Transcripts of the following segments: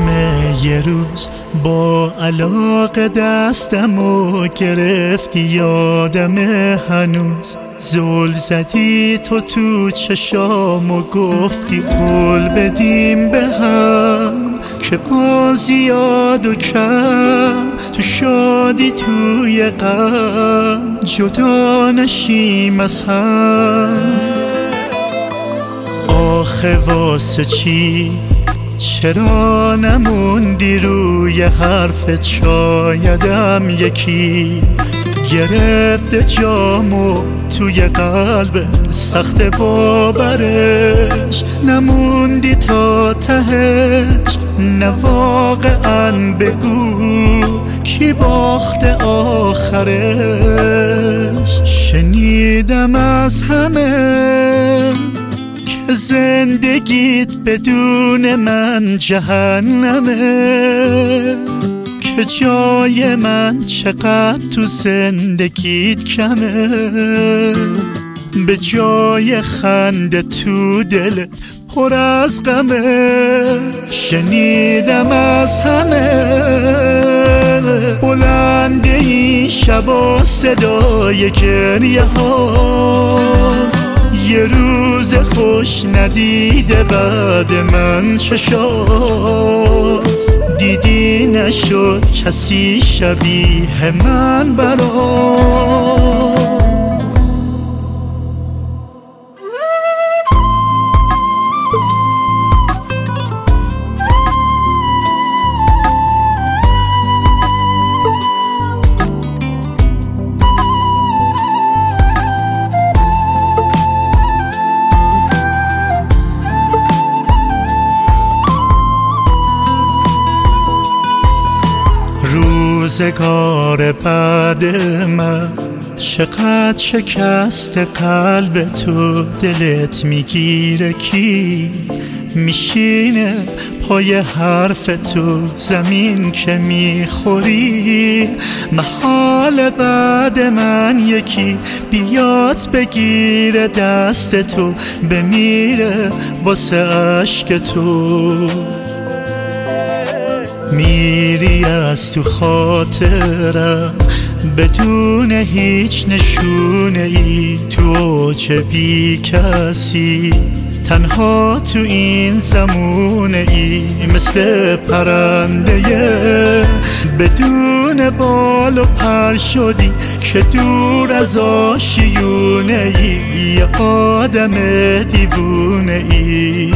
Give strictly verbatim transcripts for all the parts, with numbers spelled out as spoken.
همه یه روز با علاقه دستمو گرفتی، یادمه هنوز زل زدی تو تو چشام و گفتی قول بدیم به هم که با زیاد و کم تو شادی توی غم جدا نشیم از هم. آخه واسه چی چرا نموندی روی حرفت؟ شایدم یکی گرفته جامو توی قلب سخت باورش، نموندی تا تهش. نه واقعا بگو کی باخته آخرش؟ شنیدم از همه که زندگیت بدون من جهنمه، که جای من چقدر تو زندگیت کمه. به جای خنده تو دلت پر از غمه. شنیدم از همه بلند این شبا صدای گریه ها، یه روز خوش ندیده بعد من چشات دیدی نشد کسی شبیه من برات. روزگار بعد من چقدر شکست قلب تو، دلت میگیره کی میشینه پای حرف تو، زمین که میخوری. محال بعد من یکی بیاد بگیره دست تو، بمیره واسه عشق تو. میری از تو خاطرم بدون هیچ نشونه ای، تو اوج بی کسی تنها تو این زمونه ای. مثل پرنده بدون بال و پر شدی که دور از آشیونه ای، یه آدم دیوونه ای.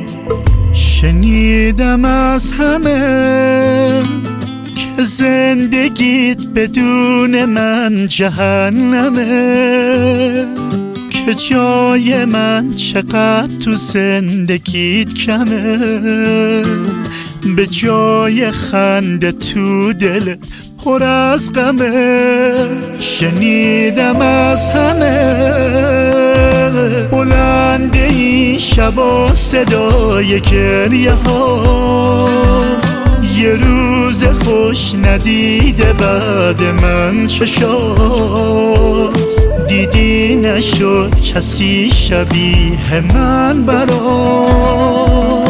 شنیدم از همه که زندگیت بدون من جهنمه، که جای من چقدر تو زندگیت کمه. به جای خنده تو دلت پر از غمه. شنیدم از همه بلند این شبا صدای گریه ها، یه روز خوش ندیده بعد من چشات دیدی نشد کسی شبیه من برات.